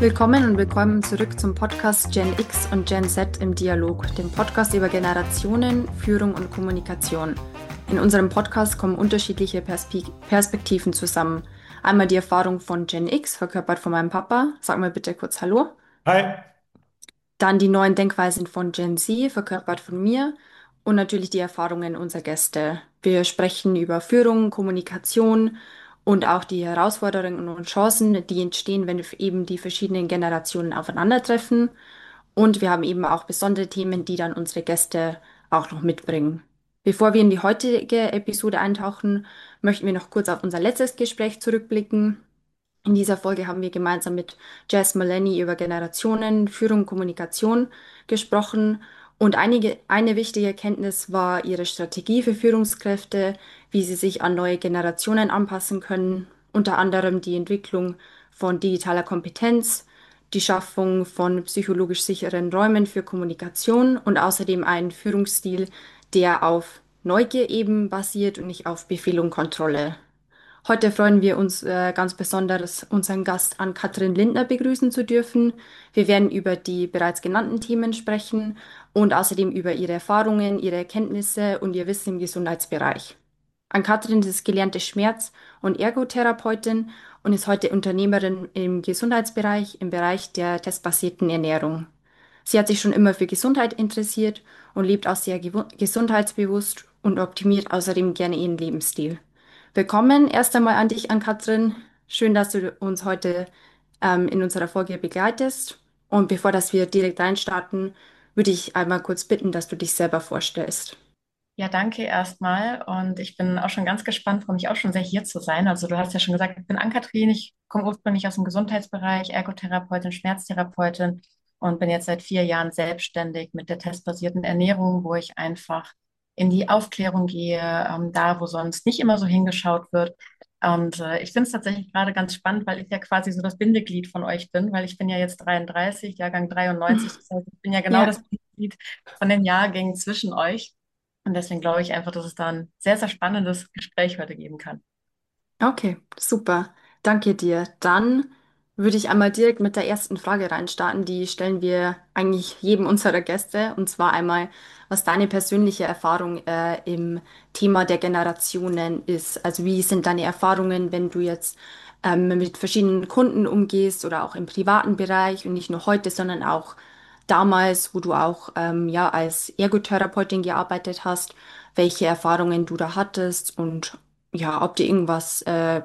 willkommen und willkommen zurück zum Podcast Gen X und Gen Z im Dialog, dem Podcast über Generationen, Führung und Kommunikation. In unserem Podcast kommen unterschiedliche Perspektiven zusammen. Einmal die Erfahrung von Gen X, verkörpert von meinem Papa. Sag mal bitte kurz Hallo. Hi. Dann die neuen Denkweisen von Gen Z, verkörpert von mir. Und natürlich die Erfahrungen unserer Gäste. Wir sprechen über Führung, Kommunikation und auch die Herausforderungen und Chancen, die entstehen, wenn eben die verschiedenen Generationen aufeinandertreffen. Und wir haben eben auch besondere Themen, die dann unsere Gäste auch noch mitbringen. Bevor wir in die heutige Episode eintauchen, möchten wir noch kurz auf unser letztes Gespräch zurückblicken. In dieser Folge haben wir gemeinsam mit Jess Maloney über Generationen, Führung, Kommunikation gesprochen und eine wichtige Erkenntnis war ihre Strategie für Führungskräfte, wie sie sich an neue Generationen anpassen können, unter anderem die Entwicklung von digitaler Kompetenz, die Schaffung von psychologisch sicheren Räumen für Kommunikation und außerdem einen Führungsstil, der auf Neugier eben basiert und nicht auf Befehl und Kontrolle. Heute freuen wir uns ganz besonders, unseren Gast Ann-Kathrin Lindner begrüßen zu dürfen. Wir werden über die bereits genannten Themen sprechen und außerdem über ihre Erfahrungen, ihre Erkenntnisse und ihr Wissen im Gesundheitsbereich. Ann-Kathrin ist gelernte Schmerz- und Ergotherapeutin und ist heute Unternehmerin im Gesundheitsbereich, im Bereich der testbasierten Ernährung. Sie hat sich schon immer für Gesundheit interessiert und lebt auch sehr gesundheitsbewusst und optimiert außerdem gerne ihren Lebensstil. Willkommen erst einmal an dich, Ann-Kathrin. Schön, dass du uns heute in unserer Folge begleitest. Und bevor dass wir direkt reinstarten, würde ich einmal kurz bitten, dass du dich selber vorstellst. Ja, danke erstmal. Und ich bin auch schon ganz gespannt, freue mich auch schon sehr hier zu sein. Also du hast ja schon gesagt, ich bin Ann-Kathrin, ich komme ursprünglich aus dem Gesundheitsbereich, Ergotherapeutin, Schmerztherapeutin und bin jetzt seit 4 Jahren selbstständig mit der testbasierten Ernährung, wo ich einfach in die Aufklärung gehe, da wo sonst nicht immer so hingeschaut wird. Und ich finde es tatsächlich gerade ganz spannend, weil ich ja quasi so das Bindeglied von euch bin, weil ich bin ja jetzt 33, Jahrgang 93. Das heißt, ich bin ja genau das Ja, Bindeglied von den Jahrgängen zwischen euch. Und deswegen glaube ich einfach, dass es da ein sehr, sehr spannendes Gespräch heute geben kann. okay, super. Danke dir. Dann würde ich einmal direkt mit der ersten Frage reinstarten. Die stellen wir eigentlich jedem unserer Gäste. Und zwar einmal, was deine persönliche Erfahrung im Thema der Generationen ist. Also wie sind deine Erfahrungen, wenn du jetzt mit verschiedenen Kunden umgehst oder auch im privaten Bereich und nicht nur heute, sondern auch damals, wo du auch ja als Ergotherapeutin gearbeitet hast, welche Erfahrungen du da hattest und ja, ob dir irgendwas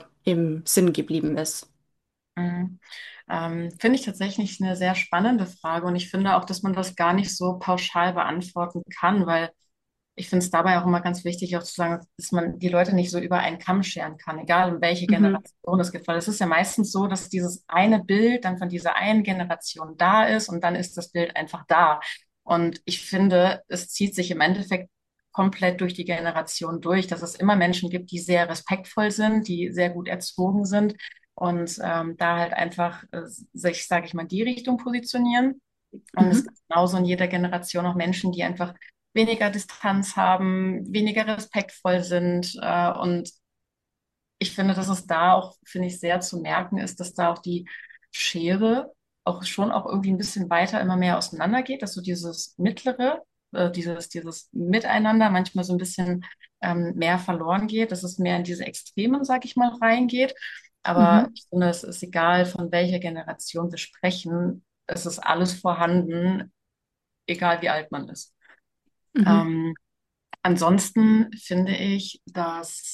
im Sinn geblieben ist. Mhm. Finde ich tatsächlich eine sehr spannende Frage und ich finde auch, dass man das gar nicht so pauschal beantworten kann, weil ich finde es dabei auch immer ganz wichtig, auch zu sagen, dass man die Leute nicht so über einen Kamm scheren kann, egal um welche Mhm. Generation es gibt. Weil es ist ja meistens so, dass dieses eine Bild dann von dieser einen Generation da ist und dann ist das Bild einfach da. Und ich finde, es zieht sich im Endeffekt komplett durch die Generation durch, dass es immer Menschen gibt, die sehr respektvoll sind, die sehr gut erzogen sind und da halt einfach sich, sage ich mal, die Richtung positionieren. Und es Mhm. gibt genauso in jeder Generation auch Menschen, die einfach weniger Distanz haben, weniger respektvoll sind. Und ich finde, dass es da auch, finde ich, sehr zu merken ist, dass da auch die Schere auch schon auch irgendwie ein bisschen weiter immer mehr auseinandergeht, dass so dieses Mittlere, dieses Miteinander manchmal so ein bisschen mehr verloren geht, dass es mehr in diese Extremen, sag ich mal, reingeht. Aber Mhm. ich finde, es ist egal, von welcher Generation wir sprechen, es ist alles vorhanden, egal wie alt man ist. Mhm. Ähm, Ansonsten finde ich, dass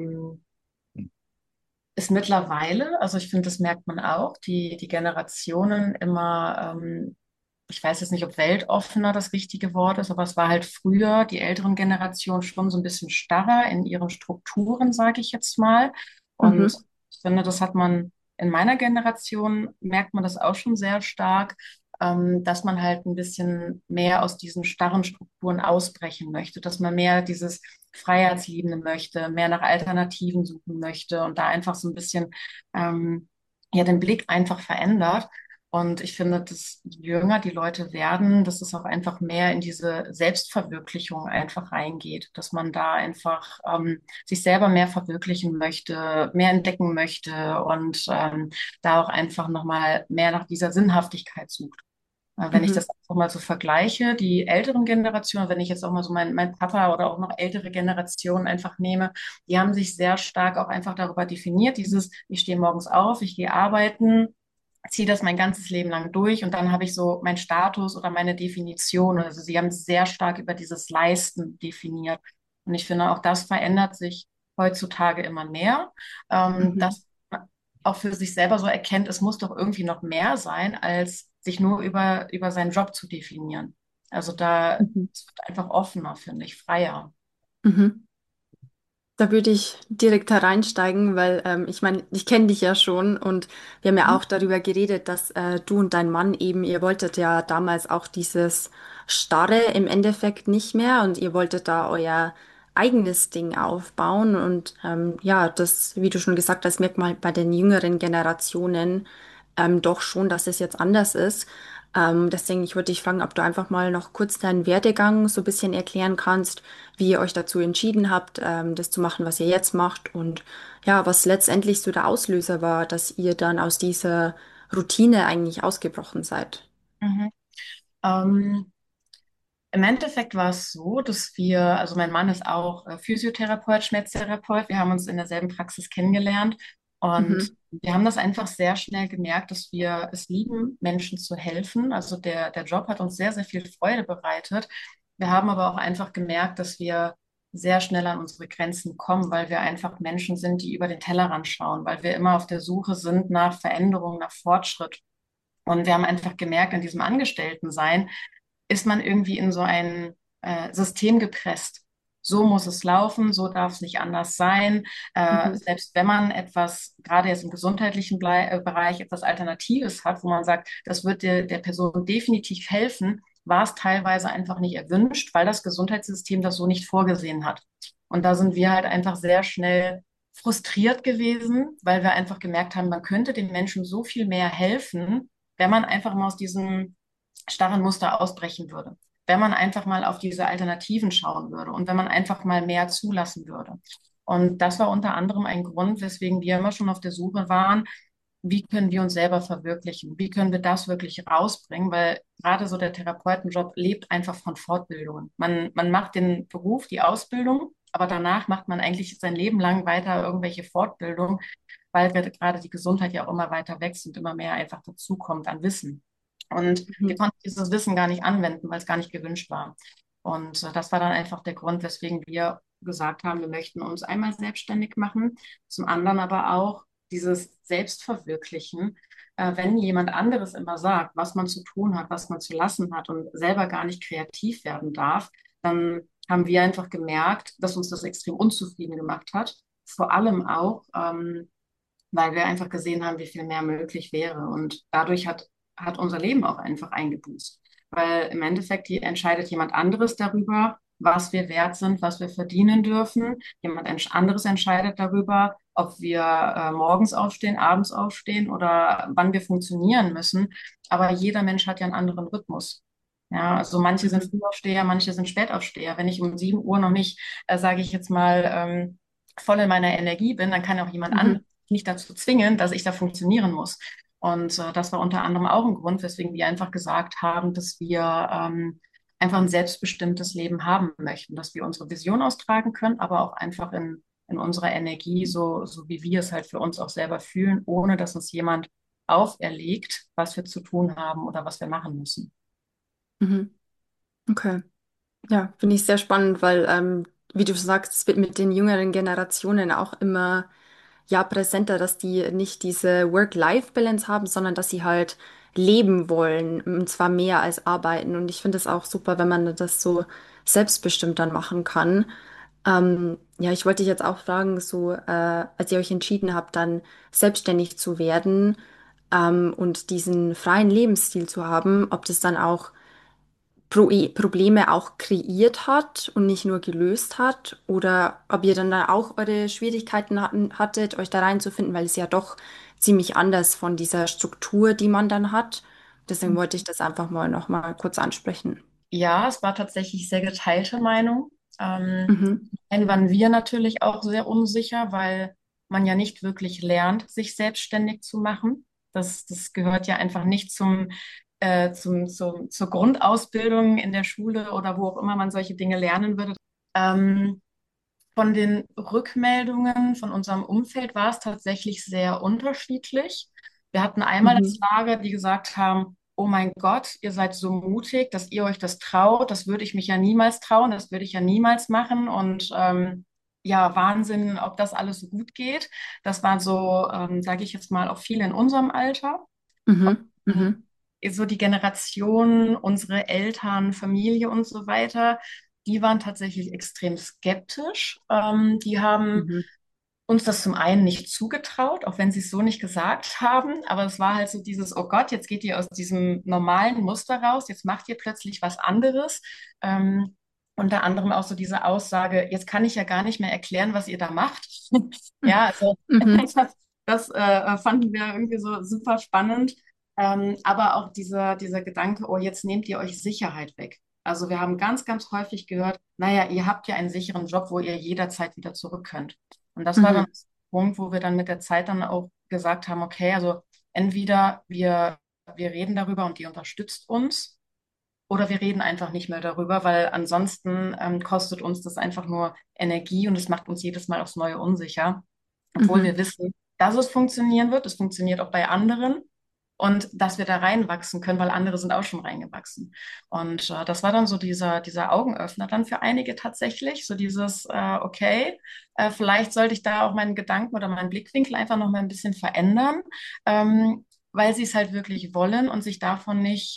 es mittlerweile, also ich finde, das merkt man auch, die Generationen immer, ich weiß jetzt nicht, ob weltoffener das richtige Wort ist, aber es war halt früher die älteren Generationen schon so ein bisschen starrer in ihren Strukturen, sage ich jetzt mal. Und Mhm. ich finde, das hat man in meiner Generation, merkt man das auch schon sehr stark, dass man halt ein bisschen mehr aus diesen starren Strukturen ausbrechen möchte, dass man mehr dieses Freiheitsliebende möchte, mehr nach Alternativen suchen möchte und da einfach so ein bisschen ja den Blick einfach verändert. Und ich finde, dass je jünger die Leute werden, dass es auch einfach mehr in diese Selbstverwirklichung einfach reingeht, dass man da einfach sich selber mehr verwirklichen möchte, mehr entdecken möchte und da auch einfach nochmal mehr nach dieser Sinnhaftigkeit sucht. Wenn ich Mhm. das auch mal so vergleiche, die älteren Generationen, wenn ich jetzt auch mal so mein Papa oder auch noch ältere Generationen einfach nehme, die haben sich sehr stark auch einfach darüber definiert, dieses, ich stehe morgens auf, ich gehe arbeiten, ziehe das mein ganzes Leben lang durch und dann habe ich so meinen Status oder meine Definition. Also sie haben sehr stark über dieses Leisten definiert. Und ich finde, auch das verändert sich heutzutage immer mehr, Mhm. dass man auch für sich selber so erkennt, es muss doch irgendwie noch mehr sein, als sich nur über seinen Job zu definieren. Also da Mhm. es wird einfach offener, finde ich, freier. Mhm. Da würde ich direkt hereinsteigen, weil ich meine, ich kenne dich ja schon und wir haben ja Mhm. auch darüber geredet, dass du und dein Mann eben, ihr wolltet ja damals auch dieses Starre im Endeffekt nicht mehr und ihr wolltet da euer eigenes Ding aufbauen und ja, das, wie du schon gesagt hast, merkt man bei den jüngeren Generationen doch schon, dass es jetzt anders ist. Deswegen, ich würde dich fragen, ob du einfach mal noch kurz deinen Werdegang so ein bisschen erklären kannst, wie ihr euch dazu entschieden habt, das zu machen, was ihr jetzt macht und ja, was letztendlich so der Auslöser war, dass ihr dann aus dieser Routine eigentlich ausgebrochen seid. Mhm. Ähm, Im Endeffekt war es so, dass wir, also mein Mann ist auch Physiotherapeut, Schmerztherapeut. Wir haben uns in derselben Praxis kennengelernt und Mhm. wir haben das einfach sehr schnell gemerkt, dass wir es lieben, Menschen zu helfen. Also der Job hat uns sehr, sehr viel Freude bereitet. Wir haben aber auch einfach gemerkt, dass wir sehr schnell an unsere Grenzen kommen, weil wir einfach Menschen sind, die über den Tellerrand schauen, weil wir immer auf der Suche sind nach Veränderung, nach Fortschritt. Und wir haben einfach gemerkt, in diesem Angestelltensein, ist man irgendwie in so ein System gepresst. So muss es laufen, so darf es nicht anders sein. Mhm. Selbst wenn man etwas, gerade jetzt im gesundheitlichen Bereich, etwas Alternatives hat, wo man sagt, das wird der Person definitiv helfen, war es teilweise einfach nicht erwünscht, weil das Gesundheitssystem das so nicht vorgesehen hat. Und da sind wir halt einfach sehr schnell frustriert gewesen, weil wir einfach gemerkt haben, man könnte den Menschen so viel mehr helfen, wenn man einfach mal aus diesem starren Muster ausbrechen würde. Wenn man einfach mal auf diese Alternativen schauen würde und wenn man einfach mal mehr zulassen würde. Und das war unter anderem ein Grund, weswegen wir immer schon auf der Suche waren, wie können wir uns selber verwirklichen? Wie können wir das wirklich rausbringen? Weil gerade so der Therapeutenjob lebt einfach von Fortbildungen. Man macht den Beruf, die Ausbildung, aber danach macht man eigentlich sein Leben lang weiter irgendwelche Fortbildungen, weil gerade die Gesundheit ja auch immer weiter wächst und immer mehr einfach dazukommt an Wissen. Und wir Mhm. konnten dieses Wissen gar nicht anwenden, weil es gar nicht gewünscht war. Und das war dann einfach der Grund, weswegen wir gesagt haben, wir möchten uns einmal selbstständig machen, zum anderen aber auch dieses Selbstverwirklichen. Wenn jemand anderes immer sagt, was man zu tun hat, was man zu lassen hat und selber gar nicht kreativ werden darf, dann haben wir einfach gemerkt, dass uns das extrem unzufrieden gemacht hat. Vor allem auch, weil wir einfach gesehen haben, wie viel mehr möglich wäre. Und dadurch hat unser Leben auch einfach eingebüßt. Weil im Endeffekt entscheidet jemand anderes darüber, was wir wert sind, was wir verdienen dürfen. Jemand anderes entscheidet darüber, ob wir morgens aufstehen, abends aufstehen oder wann wir funktionieren müssen. Aber jeder Mensch hat ja einen anderen Rhythmus. Ja, also manche sind Mhm. Frühaufsteher, manche sind Spätaufsteher. Wenn ich um 7 Uhr noch nicht, sage ich jetzt mal, voll in meiner Energie bin, dann kann auch jemand anderes Mhm. nicht dazu zwingen, dass ich da funktionieren muss. Und das war unter anderem auch ein Grund, weswegen wir einfach gesagt haben, dass wir einfach ein selbstbestimmtes Leben haben möchten, dass wir unsere Vision austragen können, aber auch einfach in unserer Energie, so wie wir es halt für uns auch selber fühlen, ohne dass uns jemand auferlegt, was wir zu tun haben oder was wir machen müssen. Mhm. Okay. Ja, finde ich sehr spannend, weil, wie du sagst, es wird mit den jüngeren Generationen auch immer ja präsenter, dass die nicht diese Work-Life-Balance haben, sondern dass sie halt leben wollen, und zwar mehr als arbeiten. Und ich finde es auch super, wenn man das so selbstbestimmt dann machen kann. Ja, ich wollte dich jetzt auch fragen, so, als ihr euch entschieden habt, dann selbstständig zu werden, und diesen freien Lebensstil zu haben, ob das dann auch Probleme auch kreiert hat und nicht nur gelöst hat, oder ob ihr dann da auch eure Schwierigkeiten hattet, euch da reinzufinden, weil es ja doch ziemlich anders von dieser Struktur, die man dann hat. Deswegen wollte ich das einfach mal noch mal kurz ansprechen. Ja, es war tatsächlich sehr geteilte Meinung. Mhm. Zum einen waren wir natürlich auch sehr unsicher, weil man ja nicht wirklich lernt, sich selbstständig zu machen. Das gehört ja einfach nicht zur Grundausbildung in der Schule oder wo auch immer man solche Dinge lernen würde. Ähm, von den Rückmeldungen von unserem Umfeld war es tatsächlich sehr unterschiedlich. Wir hatten einmal das Mhm. Lager, die gesagt haben, oh mein Gott, ihr seid so mutig, dass ihr euch das traut. Das würde ich mich ja niemals trauen, das würde ich ja niemals machen. Und ja, Wahnsinn, ob das alles so gut geht. Das war so, sage ich jetzt mal, auch viele in unserem Alter. Mhm. Mhm. So die Generation, unsere Eltern, Familie und so weiter, die waren tatsächlich extrem skeptisch. Die haben Mhm. uns das zum einen nicht zugetraut, auch wenn sie es so nicht gesagt haben, aber es war halt so dieses, oh Gott, jetzt geht ihr aus diesem normalen Muster raus, jetzt macht ihr plötzlich was anderes. Unter anderem auch so diese Aussage, jetzt kann ich ja gar nicht mehr erklären, was ihr da macht. Ja, also Mhm. das fanden wir irgendwie so super spannend. Aber auch dieser Gedanke, oh, jetzt nehmt ihr euch Sicherheit weg. Also wir haben ganz, ganz häufig gehört, naja, ihr habt ja einen sicheren Job, wo ihr jederzeit wieder zurück könnt. Und das war dann Mhm. der Punkt, wo wir dann mit der Zeit dann auch gesagt haben, okay, also entweder wir reden darüber und die unterstützt uns, oder wir reden einfach nicht mehr darüber, weil ansonsten kostet uns das einfach nur Energie und es macht uns jedes Mal aufs Neue unsicher, obwohl wir Mhm. wissen, dass es funktionieren wird. Es funktioniert auch bei anderen und dass wir da reinwachsen können, weil andere sind auch schon reingewachsen. Und das war dann so dieser Augenöffner dann für einige tatsächlich, so dieses, okay, vielleicht sollte ich da auch meinen Gedanken oder meinen Blickwinkel einfach noch mal ein bisschen verändern, weil sie es halt wirklich wollen und sich davon nicht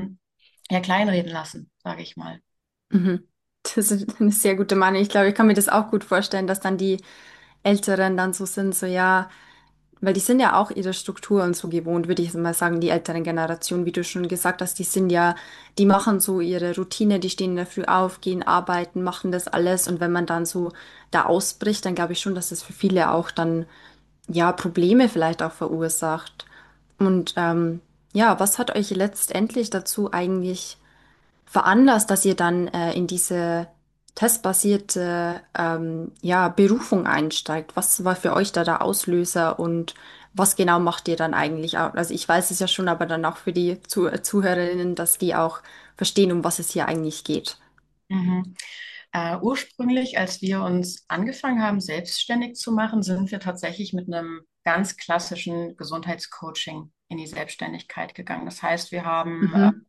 ja, kleinreden lassen, sage ich mal. Mhm. Das ist eine sehr gute Meinung. Ich glaube, ich kann mir das auch gut vorstellen, dass dann die Älteren dann so sind, so ja, weil die sind ja auch ihre Struktur und so gewohnt, würde ich jetzt mal sagen, die älteren Generationen, wie du schon gesagt hast, die sind ja, die machen so ihre Routine, die stehen in der Früh auf, gehen arbeiten, machen das alles, und wenn man dann so da ausbricht, dann glaube ich schon, dass das für viele auch dann, ja, Probleme vielleicht auch verursacht. Und ja, was hat euch letztendlich dazu eigentlich veranlasst, dass ihr dann in diese testbasierte ja, Berufung einsteigt? Was war für euch da der Auslöser, und was genau macht ihr dann eigentlich auch? Also ich weiß es ja schon, aber dann auch für die Zuhörerinnen, dass die auch verstehen, um was es hier eigentlich geht. Mhm. Ursprünglich, als wir uns angefangen haben, selbstständig zu machen, sind wir tatsächlich mit einem ganz klassischen Gesundheitscoaching in die Selbstständigkeit gegangen. Das heißt, wir haben Mhm.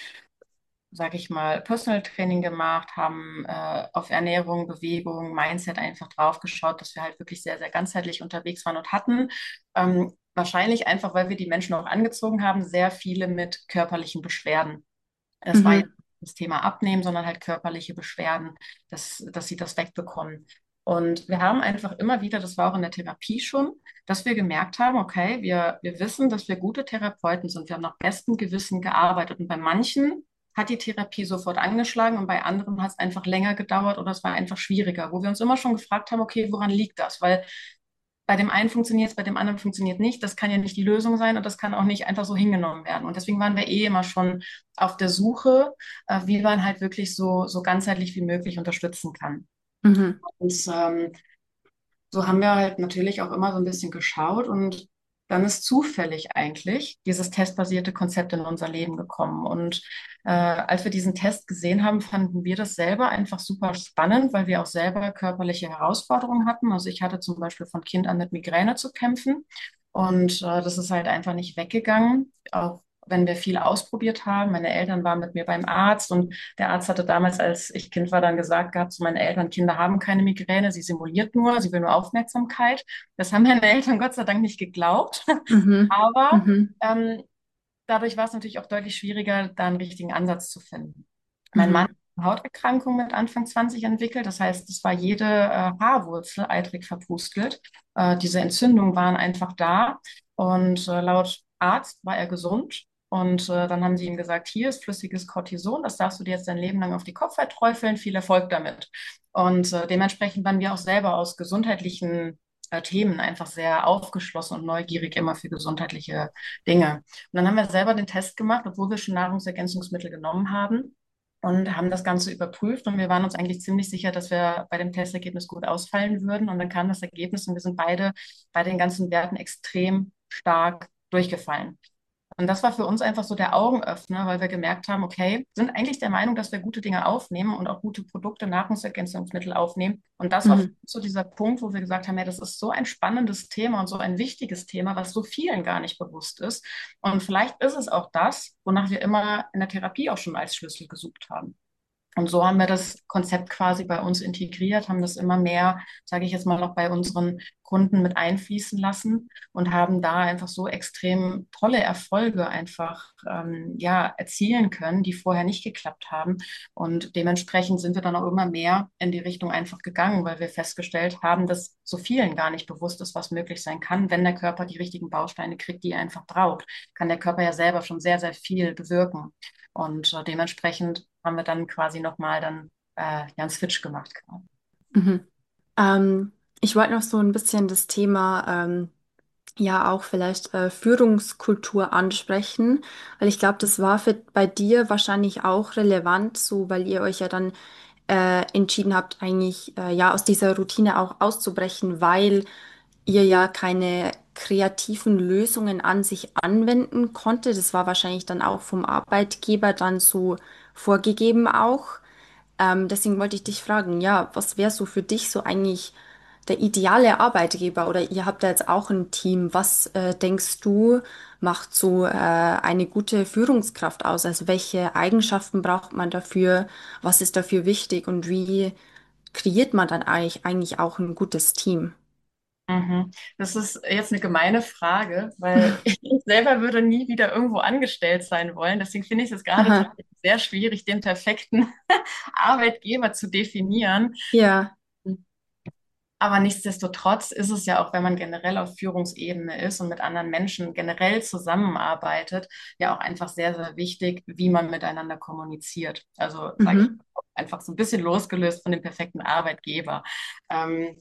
sage ich mal, Personal Training gemacht, haben auf Ernährung, Bewegung, Mindset einfach drauf geschaut, dass wir halt wirklich sehr, sehr ganzheitlich unterwegs waren und hatten. Wahrscheinlich einfach, weil wir die Menschen auch angezogen haben, sehr viele mit körperlichen Beschwerden. Es war ja Mhm. nicht das Thema Abnehmen, sondern halt körperliche Beschwerden, dass sie das wegbekommen. Und wir haben einfach immer wieder, das war auch in der Therapie schon, dass wir gemerkt haben, okay, wir wissen, dass wir gute Therapeuten sind. Wir haben nach bestem Gewissen gearbeitet. Und bei manchen hat die Therapie sofort angeschlagen und bei anderen hat es einfach länger gedauert oder es war einfach schwieriger, wo wir uns immer schon gefragt haben, okay, woran liegt das? Weil bei dem einen funktioniert es, bei dem anderen funktioniert nicht. Das kann ja nicht die Lösung sein und das kann auch nicht einfach so hingenommen werden. Und deswegen waren wir eh immer schon auf der Suche, wie man halt wirklich so ganzheitlich wie möglich unterstützen kann. Mhm. Und so haben wir halt natürlich auch immer so ein bisschen geschaut und dann ist zufällig eigentlich dieses testbasierte Konzept in unser Leben gekommen. Und als wir diesen Test gesehen haben, fanden wir das selber einfach super spannend, weil wir auch selber körperliche Herausforderungen hatten. Also ich hatte zum Beispiel von Kind an mit Migräne zu kämpfen und das ist halt einfach nicht weggegangen, auch wenn wir viel ausprobiert haben. Meine Eltern waren mit mir beim Arzt und der Arzt hatte damals, als ich Kind war, dann gesagt gehabt zu meinen Eltern, Kinder haben keine Migräne, sie simuliert nur, sie will nur Aufmerksamkeit. Das haben meine Eltern Gott sei Dank nicht geglaubt. Mhm. Aber Mhm. ähm, dadurch war es natürlich auch deutlich schwieriger, da einen richtigen Ansatz zu finden. Mein Mann hat Mhm. eine Hauterkrankung mit Anfang 20 entwickelt. Das heißt, es war jede Haarwurzel eitrig verpustelt. Diese Entzündungen waren einfach da. Und laut Arzt war er gesund. Und dann haben sie ihm gesagt, hier ist flüssiges Cortison, das darfst du dir jetzt dein Leben lang auf die Kopfhaut träufeln, viel Erfolg damit. Und dementsprechend waren wir auch selber aus gesundheitlichen Themen einfach sehr aufgeschlossen und neugierig immer für gesundheitliche Dinge. Und dann haben wir selber den Test gemacht, obwohl wir schon Nahrungsergänzungsmittel genommen haben und haben das Ganze überprüft und wir waren uns eigentlich ziemlich sicher, dass wir bei dem Testergebnis gut ausfallen würden. Und dann kam das Ergebnis und wir sind beide bei den ganzen Werten extrem stark durchgefallen. Und das war für uns einfach so der Augenöffner, weil wir gemerkt haben, okay, sind eigentlich der Meinung, dass wir gute Dinge aufnehmen und auch gute Produkte, Nahrungsergänzungsmittel aufnehmen. Und das war für Mhm. uns so dieser Punkt, wo wir gesagt haben, ja, das ist so ein spannendes Thema und so ein wichtiges Thema, was so vielen gar nicht bewusst ist. Und vielleicht ist es auch das, wonach wir immer in der Therapie auch schon als Schlüssel gesucht haben. Und so haben wir das Konzept quasi bei uns integriert, haben das immer mehr, sage ich jetzt mal, auch bei unseren Kunden mit einfließen lassen und haben da einfach so extrem tolle Erfolge einfach ja erzielen können, die vorher nicht geklappt haben. Und dementsprechend sind wir dann auch immer mehr in die Richtung einfach gegangen, weil wir festgestellt haben, dass so vielen gar nicht bewusst ist, was möglich sein kann, wenn der Körper die richtigen Bausteine kriegt, die er einfach braucht, kann der Körper ja selber schon sehr, sehr viel bewirken. Und dementsprechend haben wir dann quasi nochmal dann ja einen Switch gemacht. Mhm. Ähm, Ich wollte noch so ein bisschen das Thema ja auch vielleicht Führungskultur ansprechen, weil ich glaube, das war bei dir wahrscheinlich auch relevant, so weil ihr euch ja dann entschieden habt, eigentlich ja aus dieser Routine auch auszubrechen, weil ihr ja keine kreativen Lösungen an sich anwenden konntet. Das war wahrscheinlich dann auch vom Arbeitgeber dann so vorgegeben auch. Deswegen wollte ich dich fragen, ja, was wäre so für dich so eigentlich der ideale Arbeitgeber? Oder ihr habt da jetzt auch ein Team. Was denkst du, macht so eine gute Führungskraft aus? Also welche Eigenschaften braucht man dafür? Was ist dafür wichtig? Und wie kreiert man dann eigentlich auch ein gutes Team? Mhm. Das ist jetzt eine gemeine Frage, weil ich selber würde nie wieder irgendwo angestellt sein wollen. Deswegen finde ich es gerade Aha, tatsächlich sehr schwierig, den perfekten Arbeitgeber zu definieren. ja. Aber nichtsdestotrotz ist es ja auch, wenn man generell auf Führungsebene ist und mit anderen Menschen generell zusammenarbeitet, ja auch einfach sehr, sehr wichtig, wie man miteinander kommuniziert. Also sage ich Mhm. einfach so ein bisschen losgelöst von dem perfekten Arbeitgeber. Ähm,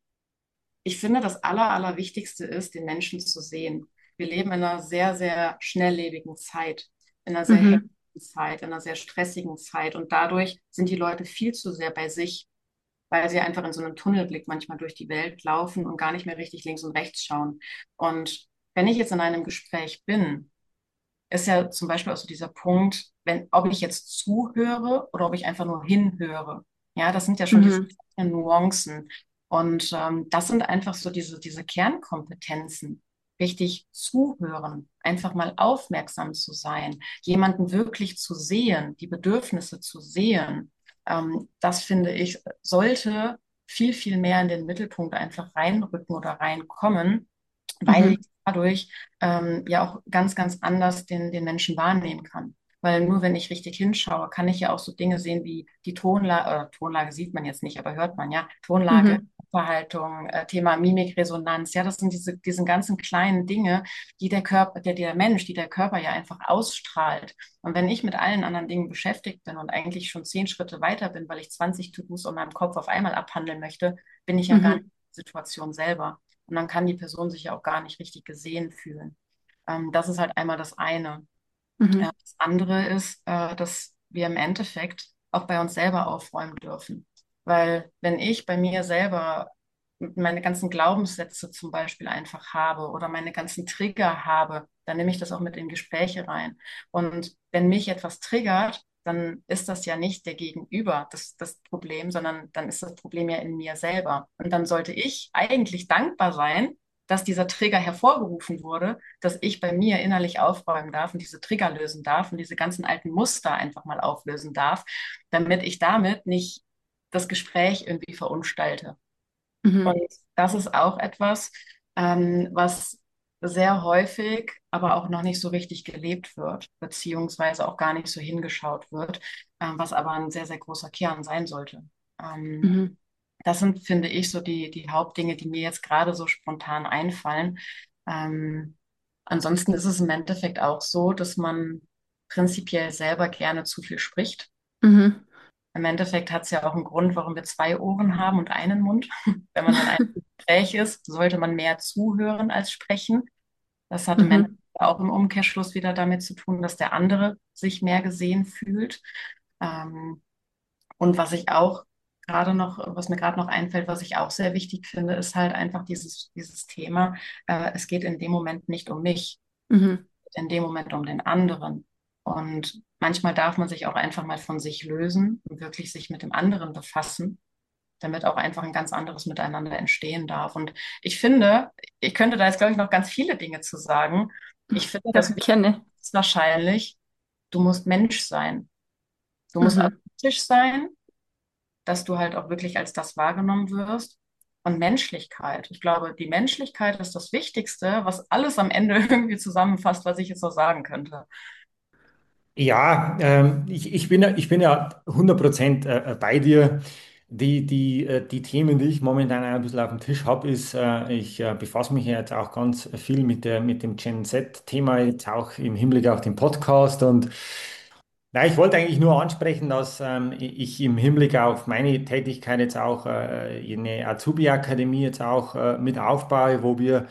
Ich finde, das Allerwichtigste ist, den Menschen zu sehen. Wir leben in einer sehr, sehr schnelllebigen Zeit, in einer sehr Mhm. hektischen Zeit, in einer sehr stressigen Zeit. Und dadurch sind die Leute viel zu sehr bei sich, weil sie einfach in so einem Tunnelblick manchmal durch die Welt laufen und gar nicht mehr richtig links und rechts schauen. Und wenn ich jetzt in einem Gespräch bin, ist ja zum Beispiel auch so dieser Punkt, wenn, ob ich jetzt zuhöre oder ob ich einfach nur hinhöre. Ja, das sind ja schon diese Mhm. kleinen Nuancen. Und das sind einfach so diese Kernkompetenzen. Richtig zuhören, einfach mal aufmerksam zu sein, jemanden wirklich zu sehen, die Bedürfnisse zu sehen. Das finde ich, sollte viel mehr in den Mittelpunkt einfach reinrücken oder reinkommen, weil ich Mhm. dadurch ja auch ganz anders den Menschen wahrnehmen kann. Weil nur wenn ich richtig hinschaue, kann ich ja auch so Dinge sehen wie die Tonlage, Tonlage sieht man jetzt nicht, aber hört man ja, Tonlage, Mhm. Verhaltung, Thema Mimikresonanz, ja, das sind diese ganzen kleinen Dinge, die der Körper, der Mensch, die der Körper ja einfach ausstrahlt. Und wenn ich mit allen anderen Dingen beschäftigt bin und eigentlich schon 10 Schritte weiter bin, weil ich 20 To-Dos in meinem Kopf auf einmal abhandeln möchte, bin ich ja gar nicht Mhm. in der Situation selber. Und dann kann die Person sich ja auch gar nicht richtig gesehen fühlen. Das ist halt einmal das eine. Ja, Mhm. das andere ist, dass wir im Endeffekt auch bei uns selber aufräumen dürfen. Weil wenn ich bei mir selber meine ganzen Glaubenssätze zum Beispiel einfach habe oder meine ganzen Trigger habe, dann nehme ich das auch mit in Gespräche rein. Und wenn mich etwas triggert, dann ist das ja nicht der Gegenüber das Problem, sondern dann ist das Problem ja in mir selber. Und dann sollte ich eigentlich dankbar sein, dass dieser Trigger hervorgerufen wurde, dass ich bei mir innerlich aufräumen darf und diese Trigger lösen darf und diese ganzen alten Muster einfach mal auflösen darf, damit ich damit nicht das Gespräch irgendwie verunstalte. Und Mhm. das ist auch etwas, was sehr häufig, aber auch noch nicht so richtig gelebt wird, beziehungsweise auch gar nicht so hingeschaut wird, was aber ein sehr, sehr großer Kern sein sollte. Ähm, Mhm. Das sind, finde ich, so die Hauptdinge, die mir jetzt gerade so spontan einfallen. Ähm, Ansonsten ist es im Endeffekt auch so, dass man prinzipiell selber gerne zu viel spricht. Mhm. Im Endeffekt hat es ja auch einen Grund, warum wir zwei Ohren haben und einen Mund. Wenn man in einem Gespräch ist, sollte man mehr zuhören als sprechen. Das hat im Endeffekt Mhm. auch im Umkehrschluss wieder damit zu tun, dass der andere sich mehr gesehen fühlt. Ähm, und was ich auch gerade noch, was mir gerade noch einfällt, was ich auch sehr wichtig finde, ist halt einfach dieses Thema, es geht in dem Moment nicht um mich, Mhm. in dem Moment um den anderen. Und manchmal darf man sich auch einfach mal von sich lösen und wirklich sich mit dem anderen befassen, damit auch einfach ein ganz anderes Miteinander entstehen darf. Und ich finde, ich könnte da jetzt, glaube ich, noch ganz viele Dinge zu sagen. Ich finde, Ja, das Wichtigste gerne. ist wahrscheinlich, du musst Mensch sein. Du musst Mhm. authentisch sein, dass du halt auch wirklich als das wahrgenommen wirst. Und Menschlichkeit. Ich glaube, die Menschlichkeit ist das Wichtigste, was alles am Ende irgendwie zusammenfasst, was ich jetzt noch sagen könnte. Ja, ich bin ja 100% bei dir. Die Themen, die ich momentan ein bisschen auf dem Tisch habe, ist, ich befasse mich ja jetzt auch ganz viel mit dem Gen Z-Thema, jetzt auch im Hinblick auf den Podcast. Und na, ich wollte eigentlich nur ansprechen, dass ich im Hinblick auf meine Tätigkeit jetzt auch eine Azubi-Akademie jetzt auch mit aufbaue, wo wir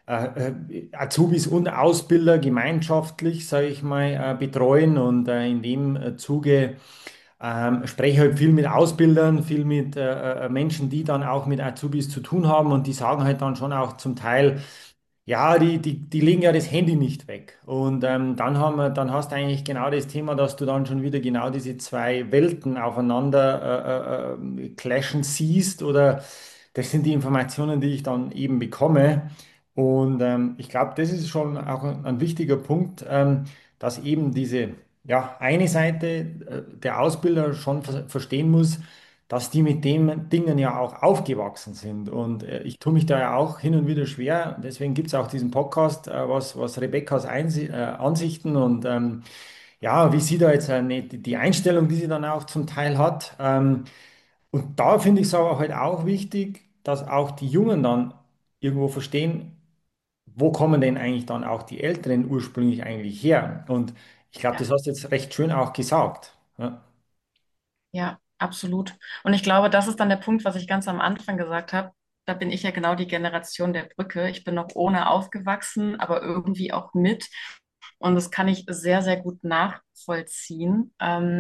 Azubis und Ausbilder gemeinschaftlich, sage ich mal, betreuen. Und in dem Zuge spreche ich halt viel mit Ausbildern, viel mit Menschen, die dann auch mit Azubis zu tun haben. Und die sagen halt dann schon auch zum Teil, ja, die legen ja das Handy nicht weg. Und dann hast du eigentlich genau das Thema, dass du dann schon wieder genau diese zwei Welten aufeinander clashen siehst, oder das sind die Informationen, die ich dann eben bekomme. Und ich glaube, das ist schon auch ein wichtiger Punkt, dass eben diese, ja, eine Seite der Ausbilder schon verstehen muss, dass die mit den Dingen ja auch aufgewachsen sind. Und ich tue mich da ja auch hin und wieder schwer. Deswegen gibt es auch diesen Podcast, was Rebekkas Ansichten und ja, wie sie da jetzt die Einstellung, die sie dann auch zum Teil hat. Und da finde ich es aber halt auch wichtig, dass auch die Jungen dann irgendwo verstehen, wo kommen denn eigentlich dann auch die Älteren ursprünglich eigentlich her? Und ich glaube, Ja, das hast du jetzt recht schön auch gesagt. Ja. ja, absolut. Und ich glaube, das ist dann der Punkt, was ich ganz am Anfang gesagt habe. Da bin ich ja genau die Generation der Brücke. Ich bin noch ohne aufgewachsen, aber irgendwie auch mit. Und das kann ich sehr, sehr gut nachvollziehen.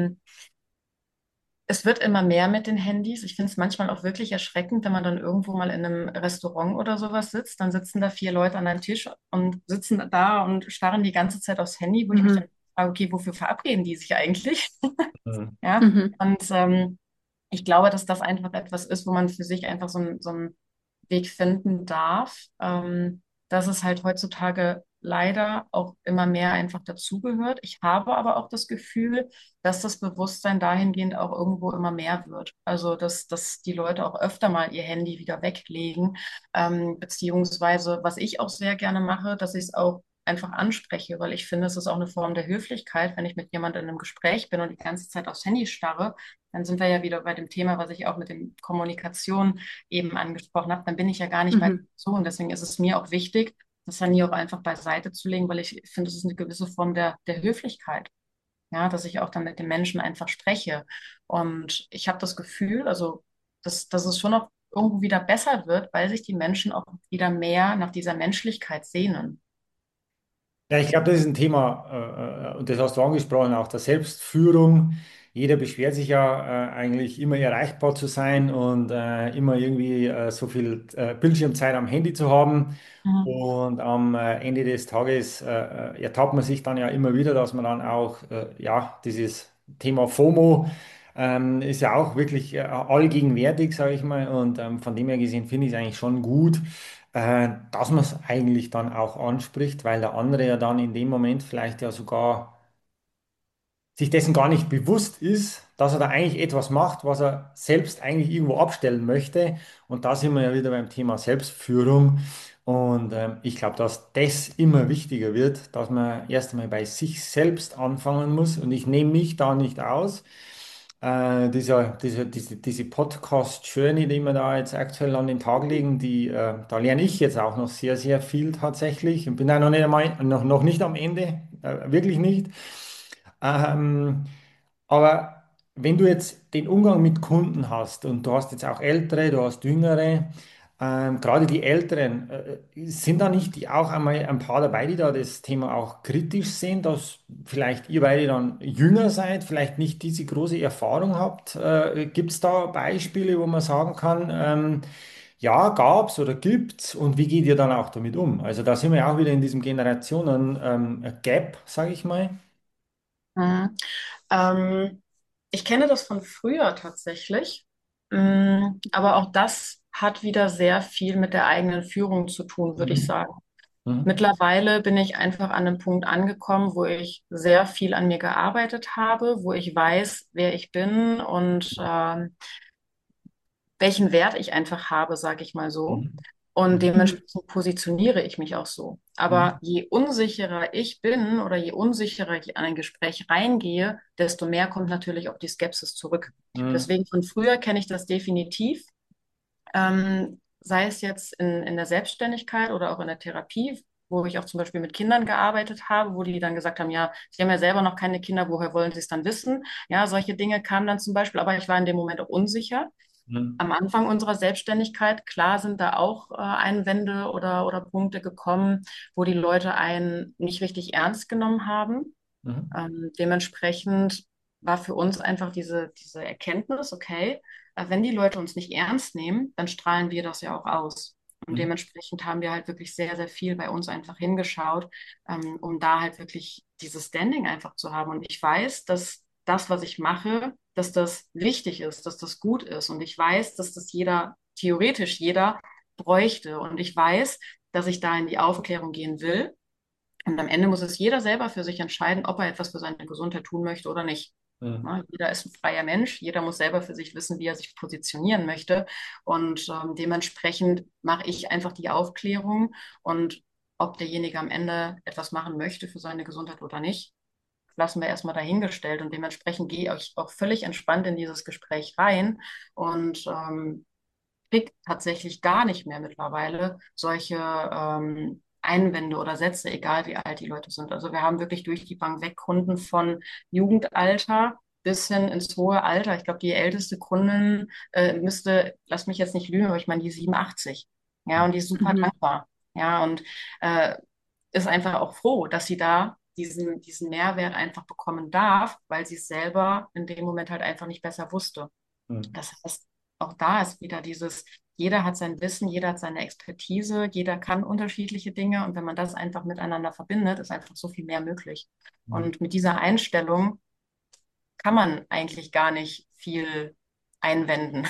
Es wird immer mehr mit den Handys. Ich finde es manchmal auch wirklich erschreckend, wenn man dann irgendwo mal in einem Restaurant oder sowas sitzt. Dann sitzen da vier Leute an einem Tisch und sitzen da und starren die ganze Zeit aufs Handy, wo ich mich dann Mhm. frage, okay, wofür verabreden die sich eigentlich? Mhm. Ja. Mhm. Und ich glaube, dass das einfach etwas ist, wo man für sich einfach so einen Weg finden darf, dass es halt heutzutage leider auch immer mehr einfach dazugehört. Ich habe aber auch das Gefühl, dass das Bewusstsein dahingehend auch irgendwo immer mehr wird. Also, dass die Leute auch öfter mal ihr Handy wieder weglegen, beziehungsweise, was ich auch sehr gerne mache, dass ich es auch einfach anspreche, weil ich finde, es ist auch eine Form der Höflichkeit, wenn ich mit jemandem in einem Gespräch bin und die ganze Zeit aufs Handy starre, dann sind wir ja wieder bei dem Thema, was ich auch mit dem Kommunikation eben angesprochen habe, dann bin ich ja gar nicht bei der Mhm. Person. Deswegen ist es mir auch wichtig, das Handy auch einfach beiseite zu legen, weil ich finde, es ist eine gewisse Form der Höflichkeit. Ja, dass ich auch dann mit den Menschen einfach spreche. Und ich habe das Gefühl, also, dass es schon auch irgendwo wieder besser wird, weil sich die Menschen auch wieder mehr nach dieser Menschlichkeit sehnen. Ja, ich glaube, das ist ein Thema, und das hast du angesprochen, auch der Selbstführung. Jeder beschwert sich ja eigentlich immer erreichbar zu sein und immer irgendwie so viel Bildschirmzeit am Handy zu haben. Mhm. Und am Ende des Tages ertappt man sich dann ja immer wieder, dass man dann auch, ja, dieses Thema FOMO ist ja auch wirklich allgegenwärtig, sage ich mal. Und von dem her gesehen finde ich es eigentlich schon gut, dass man es eigentlich dann auch anspricht, weil der andere ja dann in dem Moment vielleicht ja sogar sich dessen gar nicht bewusst ist, dass er da eigentlich etwas macht, was er selbst eigentlich irgendwo abstellen möchte. Und da sind wir ja wieder beim Thema Selbstführung. Und ich glaube, dass das immer wichtiger wird, dass man erst einmal bei sich selbst anfangen muss. Und ich nehme mich da nicht aus. diese Podcast-Journey, die wir da jetzt aktuell an den Tag legen, da lerne ich jetzt auch noch sehr, sehr viel tatsächlich und bin da noch nicht einmal, noch nicht am Ende, wirklich nicht. Ähm, aber wenn du jetzt den Umgang mit Kunden hast und du hast jetzt auch Ältere, du hast Jüngere, gerade die Älteren, sind da nicht die auch einmal ein paar dabei, die da das Thema auch kritisch sehen, dass vielleicht ihr beide dann jünger seid, vielleicht nicht diese große Erfahrung habt? Gibt es da Beispiele, wo man sagen kann, ja, gab's oder gibt's und wie geht ihr dann auch damit um? Also da sind wir auch wieder in diesem Generationen Gap, sage ich mal. Mhm. Ähm, Ich kenne das von früher tatsächlich. Aber auch das hat wieder sehr viel mit der eigenen Führung zu tun, würde ich Mhm. sagen. Mhm. Mittlerweile bin ich einfach an einem Punkt angekommen, wo ich sehr viel an mir gearbeitet habe, wo ich weiß, wer ich bin und welchen Wert ich einfach habe, sage ich mal so. Mhm. Und Mhm. dementsprechend positioniere ich mich auch so. Aber Mhm. je unsicherer ich bin oder je unsicherer ich an ein Gespräch reingehe, desto mehr kommt natürlich auch die Skepsis zurück. Mhm. Deswegen von früher kenne ich das definitiv, sei es jetzt in der Selbstständigkeit oder auch in der Therapie, wo ich auch zum Beispiel mit Kindern gearbeitet habe, wo die dann gesagt haben, ja, sie haben ja selber noch keine Kinder, woher wollen sie es dann wissen? Ja, solche Dinge kamen dann zum Beispiel, aber ich war in dem Moment auch unsicher Mhm. am Anfang unserer Selbstständigkeit, klar sind da auch Einwände oder Punkte gekommen, wo die Leute einen nicht richtig ernst genommen haben. Mhm. Dementsprechend war für uns einfach diese Erkenntnis, okay, wenn die Leute uns nicht ernst nehmen, dann strahlen wir das ja auch aus. Und Mhm. dementsprechend haben wir halt wirklich sehr, sehr viel bei uns einfach hingeschaut, um da halt wirklich dieses Standing einfach zu haben. Und ich weiß, dass das, was ich mache, dass das wichtig ist, dass das gut ist. Und ich weiß, dass das jeder, theoretisch jeder bräuchte. Und ich weiß, dass ich da in die Aufklärung gehen will. Und am Ende muss es jeder selber für sich entscheiden, ob er etwas für seine Gesundheit tun möchte oder nicht. Mhm. Na, jeder ist ein freier Mensch, jeder muss selber für sich wissen, wie er sich positionieren möchte. Und dementsprechend mache ich einfach die Aufklärung und ob derjenige am Ende etwas machen möchte für seine Gesundheit oder nicht, lassen wir erstmal dahingestellt. Und dementsprechend gehe ich auch völlig entspannt in dieses Gespräch rein und kriege tatsächlich gar nicht mehr mittlerweile solche Einwände oder Sätze, egal wie alt die Leute sind. Also wir haben wirklich durch die Bank weg Kunden von Jugendalter bis hin ins hohe Alter. Ich glaube, die älteste Kundin müsste, lass mich jetzt nicht lügen, aber ich meine, die ist 87. Ja, und die ist super Mhm. dankbar. Ja, und äh, ist einfach auch froh, dass sie da diesen Mehrwert einfach bekommen darf, weil sie es selber in dem Moment halt einfach nicht besser wusste. Mhm. Das heißt, auch da ist wieder jeder hat sein Wissen, jeder hat seine Expertise, jeder kann unterschiedliche Dinge und wenn man das einfach miteinander verbindet, ist einfach so viel mehr möglich. Mhm. Und mit dieser Einstellung kann man eigentlich gar nicht viel einwenden.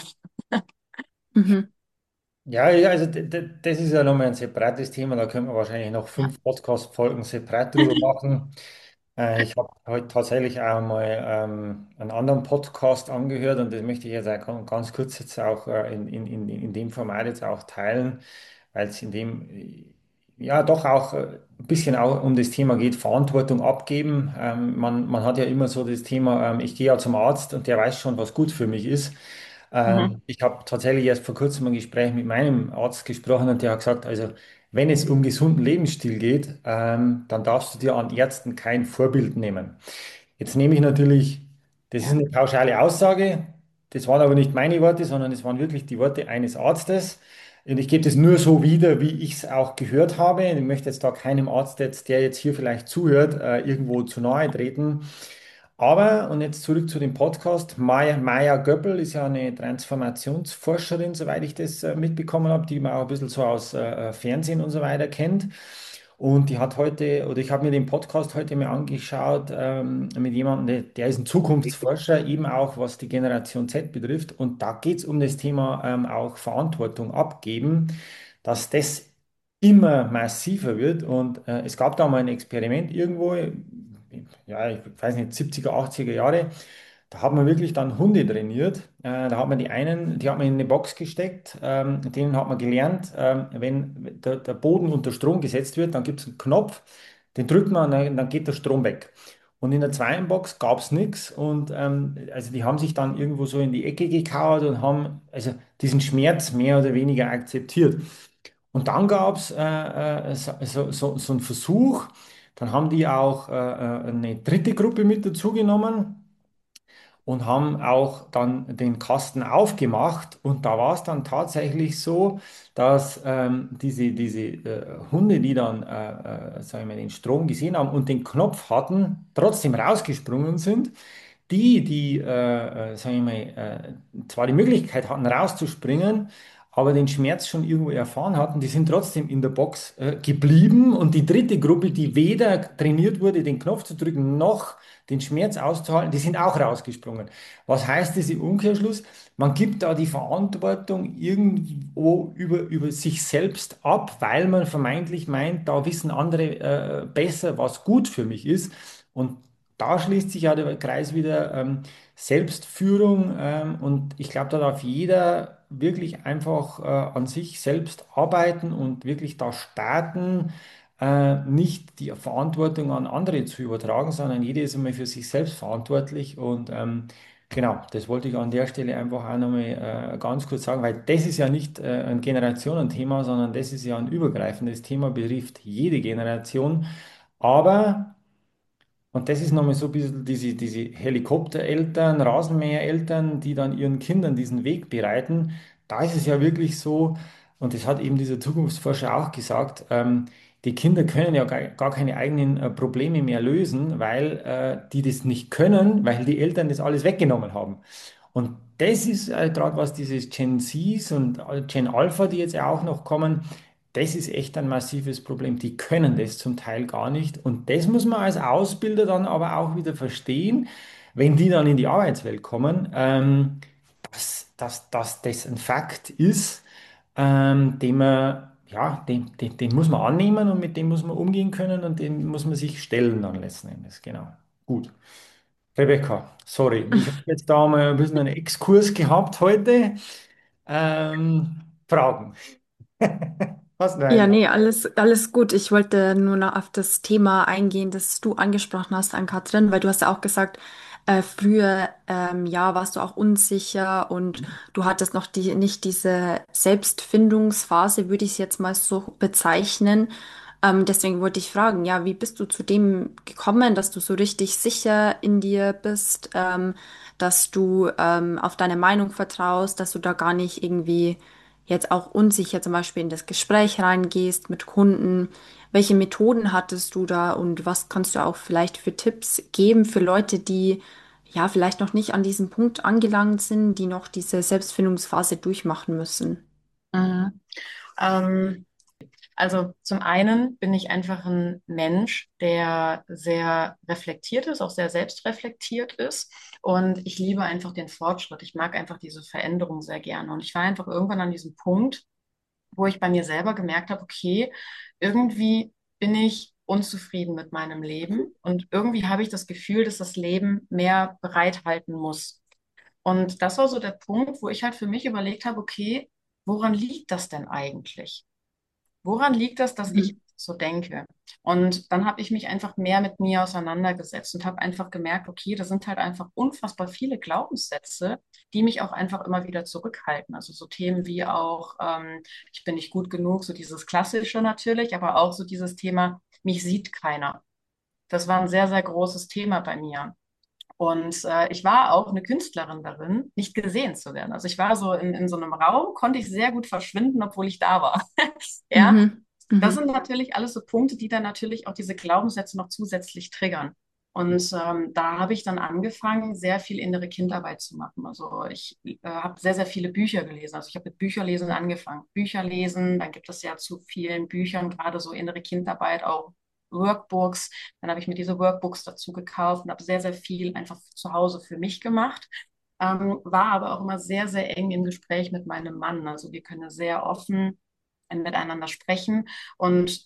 Mhm. Ja, ja, also das ist ja nochmal ein separates Thema, da können wir wahrscheinlich noch Ja. 5 Podcast-Folgen separat drüber machen. Ich habe heute tatsächlich auch mal einen anderen Podcast angehört und das möchte ich jetzt auch ganz kurz jetzt auch in dem Format jetzt auch teilen, weil es in dem ja doch auch ein bisschen auch um das Thema geht, Verantwortung abgeben. Man hat ja immer so das Thema, ich gehe ja zum Arzt und der weiß schon, was gut für mich ist. Mhm. Ich habe tatsächlich erst vor kurzem ein Gespräch mit meinem Arzt gesprochen und der hat gesagt, also wenn es um gesunden Lebensstil geht, dann darfst du dir an Ärzten kein Vorbild nehmen. Jetzt nehme ich natürlich, das ist Ja. eine pauschale Aussage, das waren aber nicht meine Worte, sondern es waren wirklich die Worte eines Arztes. Und ich gebe das nur so wieder, wie ich es auch gehört habe. Ich möchte jetzt da keinem Arzt, jetzt, der jetzt hier vielleicht zuhört, irgendwo zu nahe treten. Aber, und jetzt zurück zu dem Podcast, Maya Göppel ist ja eine Transformationsforscherin, soweit ich das mitbekommen habe, die man auch ein bisschen so aus Fernsehen und so weiter kennt. Und die hat heute, oder ich habe mir den Podcast heute mal angeschaut mit jemandem, der ist ein Zukunftsforscher, eben auch was die Generation Z betrifft. Und da geht es um das Thema auch Verantwortung abgeben, dass das immer massiver wird. Und es gab da mal ein Experiment irgendwo, ja, ich weiß nicht, 70er, 80er Jahre. Da hat man wirklich dann Hunde trainiert. Da hat man die hat man in eine Box gesteckt. Denen hat man gelernt, wenn der Boden unter Strom gesetzt wird, dann gibt es einen Knopf, den drückt man und dann geht der Strom weg. Und in der zweiten Box gab es nichts. Und also die haben sich dann irgendwo so in die Ecke gekauert und haben also diesen Schmerz mehr oder weniger akzeptiert. Und dann gab es so einen Versuch, dann haben die auch eine dritte Gruppe mit dazugenommen und haben auch dann den Kasten aufgemacht. Und da war es dann tatsächlich so, dass diese Hunde, die dann sagen wir, den Strom gesehen haben und den Knopf hatten, trotzdem rausgesprungen sind. Die sagen wir mal, zwar die Möglichkeit hatten, rauszuspringen, aber den Schmerz schon irgendwo erfahren hatten, die sind trotzdem in der Box geblieben. Und die dritte Gruppe, die weder trainiert wurde, den Knopf zu drücken, noch den Schmerz auszuhalten, die sind auch rausgesprungen. Was heißt das im Umkehrschluss? Man gibt da die Verantwortung irgendwo über sich selbst ab, weil man vermeintlich meint, da wissen andere besser, was gut für mich ist. Und da schließt sich ja der Kreis wieder Selbstführung und ich glaube, da darf jeder wirklich einfach an sich selbst arbeiten und wirklich da starten, nicht die Verantwortung an andere zu übertragen, sondern jeder ist immer für sich selbst verantwortlich und genau, das wollte ich an der Stelle einfach auch nochmal ganz kurz sagen, weil das ist ja nicht ein Generationenthema, sondern das ist ja ein übergreifendes Thema, betrifft jede Generation, aber und das ist nochmal so ein bisschen diese Helikoptereltern, Rasenmähereltern, die dann ihren Kindern diesen Weg bereiten. Da ist es ja wirklich so, und das hat eben dieser Zukunftsforscher auch gesagt, die Kinder können ja gar keine eigenen Probleme mehr lösen, weil die das nicht können, weil die Eltern das alles weggenommen haben. Und das ist gerade was dieses Gen Zs und Gen Alpha, die jetzt ja auch noch kommen, das ist echt ein massives Problem. Die können das zum Teil gar nicht. Und das muss man als Ausbilder dann aber auch wieder verstehen, wenn die dann in die Arbeitswelt kommen, dass das ein Fakt ist, den man, ja, den muss man annehmen und mit dem muss man umgehen können und den muss man sich stellen dann letzten Endes. Genau. Gut. Rebecca, sorry, ich habe jetzt da mal ein bisschen einen Exkurs gehabt heute. Fragen. Was? Ja, Nein. nee, alles gut. Ich wollte nur noch auf das Thema eingehen, das du angesprochen hast, Ann-Kathrin, weil du hast ja auch gesagt, früher, ja, warst du auch unsicher und du hattest noch nicht diese Selbstfindungsphase, würde ich es jetzt mal so bezeichnen. Deswegen wollte ich fragen, ja, wie bist du zu dem gekommen, dass du so richtig sicher in dir bist, dass du auf deine Meinung vertraust, dass du da gar nicht irgendwie jetzt auch unsicher zum Beispiel in das Gespräch reingehst mit Kunden. Welche Methoden hattest du da und was kannst du auch vielleicht für Tipps geben für Leute, die ja vielleicht noch nicht an diesem Punkt angelangt sind, die noch diese Selbstfindungsphase durchmachen müssen? Mhm. Ähm, Also zum einen bin ich einfach ein Mensch, der sehr reflektiert ist, auch sehr selbstreflektiert ist. Und ich liebe einfach den Fortschritt. Ich mag einfach diese Veränderung sehr gerne. Und ich war einfach irgendwann an diesem Punkt, wo ich bei mir selber gemerkt habe, okay, irgendwie bin ich unzufrieden mit meinem Leben. Und irgendwie habe ich das Gefühl, dass das Leben mehr bereithalten muss. Und das war so der Punkt, wo ich halt für mich überlegt habe, okay, woran liegt das denn eigentlich? Woran liegt das, dass ich Mhm. so denke? Und dann habe ich mich einfach mehr mit mir auseinandergesetzt und habe einfach gemerkt, okay, das sind halt einfach unfassbar viele Glaubenssätze, die mich auch einfach immer wieder zurückhalten. Also so Themen wie auch, ich bin nicht gut genug, so dieses Klassische natürlich, aber auch so dieses Thema, mich sieht keiner. Das war ein sehr, sehr großes Thema bei mir. Und ich war auch eine Künstlerin darin, nicht gesehen zu werden. Also ich war so in so einem Raum, konnte ich sehr gut verschwinden, obwohl ich da war. Ja, Mhm. das sind Mhm. natürlich alles so Punkte, die dann natürlich auch diese Glaubenssätze noch zusätzlich triggern. Und da habe ich dann angefangen, sehr viel innere Kindarbeit zu machen. Also ich habe sehr, sehr viele Bücher gelesen. Also ich habe mit Bücherlesen angefangen. Bücher lesen, dann gibt es ja zu vielen Büchern, gerade so innere Kindarbeit, auch Workbooks. Dann habe ich mir diese Workbooks dazu gekauft und habe sehr, sehr viel einfach zu Hause für mich gemacht. War aber auch immer sehr, sehr eng im Gespräch mit meinem Mann. Also wir können sehr offen miteinander sprechen und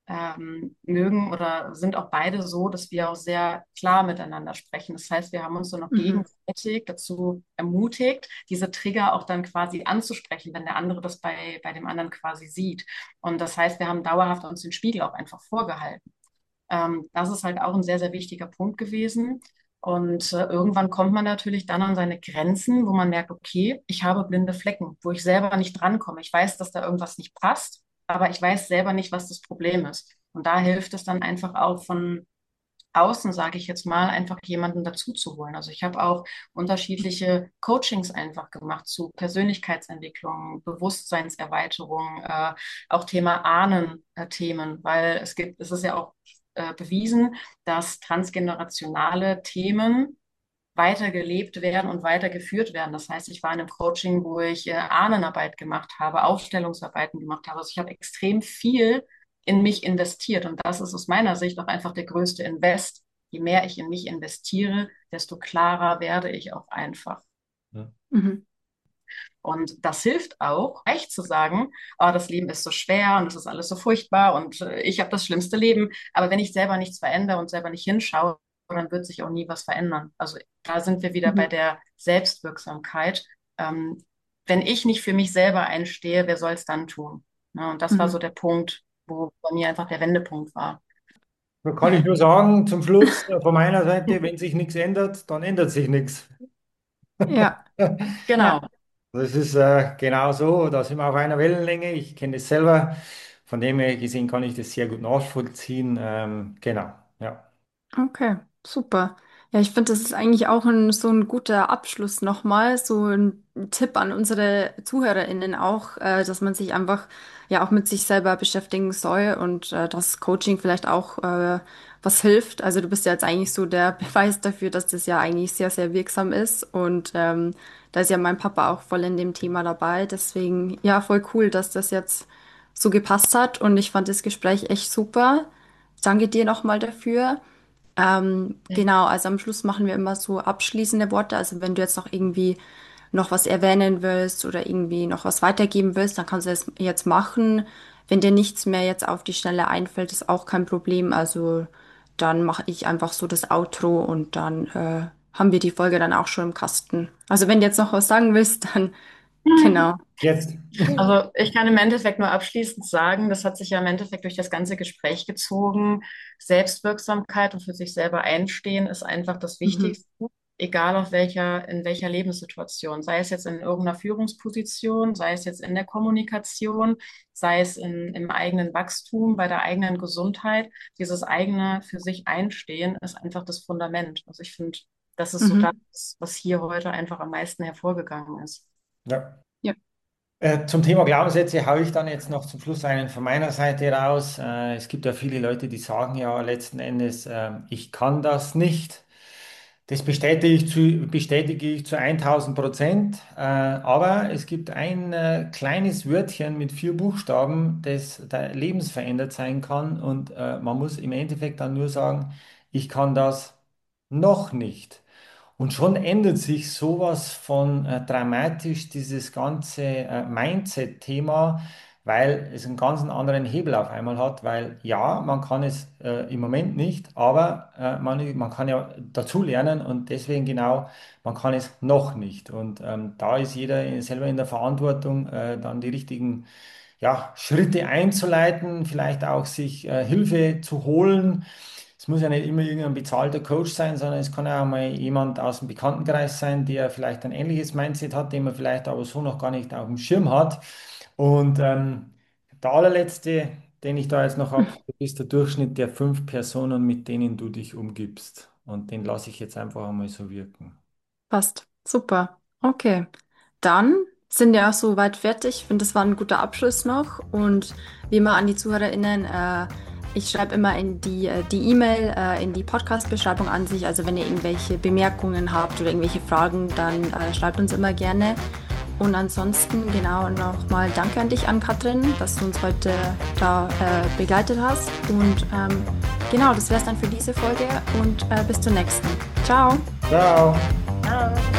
mögen oder sind auch beide so, dass wir auch sehr klar miteinander sprechen. Das heißt, wir haben uns dann auch Mhm. gegenseitig dazu ermutigt, diese Trigger auch dann quasi anzusprechen, wenn der andere das bei dem anderen quasi sieht. Und das heißt, wir haben dauerhaft uns den Spiegel auch einfach vorgehalten. Das ist halt auch ein sehr, sehr wichtiger Punkt gewesen. Und irgendwann kommt man natürlich dann an seine Grenzen, wo man merkt, okay, ich habe blinde Flecken, wo ich selber nicht drankomme. Ich weiß, dass da irgendwas nicht passt, aber ich weiß selber nicht, was das Problem ist. Und da hilft es dann einfach auch von außen, sage ich jetzt mal, einfach jemanden dazu zu holen. Also ich habe auch unterschiedliche Coachings einfach gemacht zu Persönlichkeitsentwicklung, Bewusstseinserweiterung, auch Thema Ahnen-Themen, weil es ist ja auch bewiesen, dass transgenerationale Themen weitergelebt werden und weitergeführt werden. Das heißt, ich war in einem Coaching, wo ich Ahnenarbeit gemacht habe, Aufstellungsarbeiten gemacht habe. Also ich habe extrem viel in mich investiert. Und das ist aus meiner Sicht auch einfach der größte Invest. Je mehr ich in mich investiere, desto klarer werde ich auch einfach. Ja. Mhm. Und das hilft auch, echt zu sagen, oh, das Leben ist so schwer und es ist alles so furchtbar und ich habe das schlimmste Leben. Aber wenn ich selber nichts verändere und selber nicht hinschaue, dann wird sich auch nie was verändern. Also da sind wir wieder bei Mhm. der Selbstwirksamkeit. Ähm, Wenn ich nicht für mich selber einstehe, wer soll es dann tun? Ne? Und das war so Mhm. der Punkt, wo bei mir einfach der Wendepunkt war. Da kann ich nur sagen, zum Schluss von meiner Seite, wenn sich nichts ändert, dann ändert sich nichts. Ja, ja, Genau. Das ist genau so, da sind wir auf einer Wellenlänge. Ich kenne das selber. Von dem her gesehen kann ich das sehr gut nachvollziehen. Genau, ja. okay, super. Ja, ich finde, das ist eigentlich auch so ein guter Abschluss nochmal, so ein Tipp an unsere ZuhörerInnen auch, dass man sich einfach ja auch mit sich selber beschäftigen soll und dass Coaching vielleicht auch was hilft. Also du bist ja jetzt eigentlich so der Beweis dafür, dass das ja eigentlich sehr, sehr wirksam ist und da ist ja mein Papa auch voll in dem Thema dabei. Deswegen, ja, voll cool, dass das jetzt so gepasst hat und ich fand das Gespräch echt super. Danke dir nochmal dafür. Genau, also am Schluss machen wir immer so abschließende Worte. Also wenn du jetzt noch irgendwie noch was erwähnen willst oder irgendwie noch was weitergeben willst, dann kannst du es jetzt machen. Wenn dir nichts mehr jetzt auf die Schnelle einfällt, ist auch kein Problem. Also dann mache ich einfach so das Outro und dann haben wir die Folge dann auch schon im Kasten. Also wenn du jetzt noch was sagen willst, dann genau. Jetzt. Also ich kann im Endeffekt nur abschließend sagen, das hat sich ja im Endeffekt durch das ganze Gespräch gezogen. Selbstwirksamkeit und für sich selber einstehen ist einfach das Mhm. Wichtigste, egal in welcher Lebenssituation, sei es jetzt in irgendeiner Führungsposition, sei es jetzt in der Kommunikation, sei es im eigenen Wachstum, bei der eigenen Gesundheit. Dieses eigene für sich einstehen ist einfach das Fundament. Also ich finde, das ist so Mhm. das, was hier heute einfach am meisten hervorgegangen ist. Ja. Ja. Zum Thema Glaubenssätze haue ich dann jetzt noch zum Schluss einen von meiner Seite raus. Es gibt ja viele Leute, die sagen ja letzten Endes, ich kann das nicht. Das bestätige ich zu 1000%. Aber es gibt ein kleines Wörtchen mit 4 Buchstaben, das da lebensverändert sein kann. Und man muss im Endeffekt dann nur sagen, ich kann das noch nicht. Und schon ändert sich sowas von dramatisch, dieses ganze Mindset-Thema, weil es einen ganz anderen Hebel auf einmal hat, weil ja, man kann es im Moment nicht, aber man kann ja dazu lernen und deswegen genau, man kann es noch nicht. Und da ist jeder selber in der Verantwortung, dann die richtigen ja, Schritte einzuleiten, vielleicht auch sich Hilfe zu holen. Es muss ja nicht immer irgendein bezahlter Coach sein, sondern es kann ja auch mal jemand aus dem Bekanntenkreis sein, der vielleicht ein ähnliches Mindset hat, den man vielleicht aber so noch gar nicht auf dem Schirm hat. Und der allerletzte, den ich da jetzt noch habe, ist der Durchschnitt der 5 Personen, mit denen du dich umgibst. Und den lasse ich jetzt einfach einmal so wirken. Passt. Super. Okay. Dann sind wir auch soweit fertig. Ich finde, das war ein guter Abschluss noch. Und wie immer an die ZuhörerInnen, ich schreibe immer in die E-Mail, in die Podcast-Beschreibung an sich. Also wenn ihr irgendwelche Bemerkungen habt oder irgendwelche Fragen, dann schreibt uns immer gerne. Und ansonsten genau nochmal danke an dich, Ann-Kathrin, dass du uns heute da begleitet hast. Und genau, das wäre es dann für diese Folge und bis zur nächsten. Ciao. Ciao. Ja.